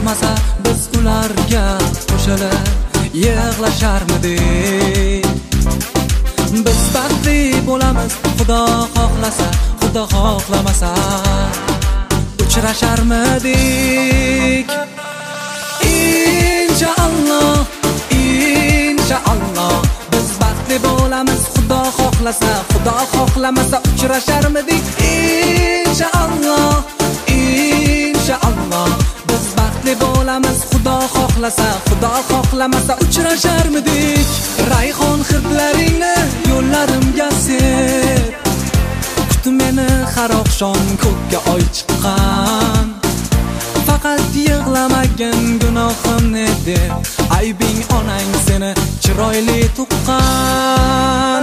yoqmasa biz ularga qo'shilib yig'lasharmidik. Biz baxtli bo'lamiz, Xudo xohlasa, Xudo xohlamasa uchrasharmidik. Inshaalloh, inshaalloh biz baxtli bo'lamiz, Xudo xohlasa, Xudo xohlamasa uchrasharmidik. Inshaalloh, inshaalloh biz baxtli bo'lamiz, Xudo xohlasa, Xudo xohlamasa uchrasharmidik. Rayhon hidlaringni yo'llarimga sep, kutdi meni har oqshom ko'kka oy chiqqan. Faqat yig'lamagin gunohim ne deb, aybing onang seni chiroyli tuqqan.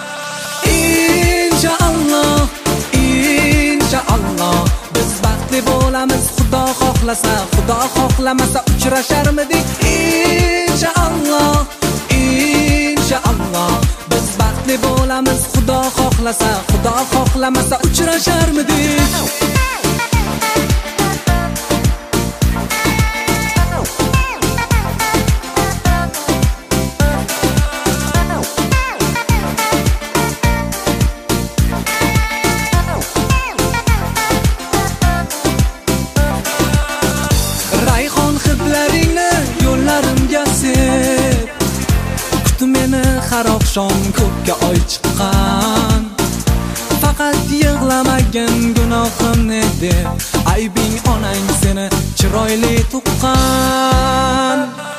Inshaalloh, inshaalloh biz baxtli bo'lamiz, Xudo xohlasa, Xudo xohlamasa uchrasharmidik. Inshaalloh, inshaalloh biz baxtli bo'lamiz, Xudo xohlasa, Xudo xohlamasa uchrasharmidik. Rayhon hidlaringni yo'llarimga sep, kutdi meni har oqshom ko'kka oy chiqqan. Faqat yig'lamagin gunohim ne deb, aybing onang seni chiroyli tuqqan.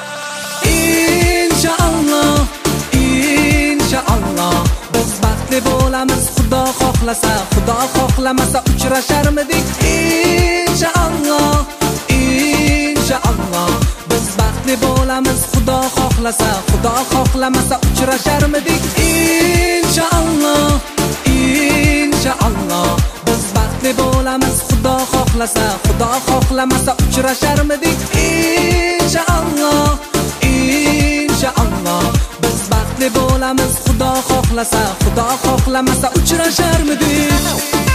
Inshaalloh, inshaalloh biz baxtli bo'lamiz, Xudo xohlasa, Xudo xohlamasa uchrasharmidik. Inshaalloh, inshaalloh biz baxtli bo'lamiz, Xudo xohlasa, Xudo xohlamasa uchrasharmidik. Inshaalloh, inshaalloh biz baxtli bo'lamiz, Xudo xohlasa, Xudo xohlamasa uchrasharmidik. Inshaalloh, inshaalloh biz baxtli bo'lamiz, Xudo xohlasa, Xudo xohlamasa uchrasharmidik.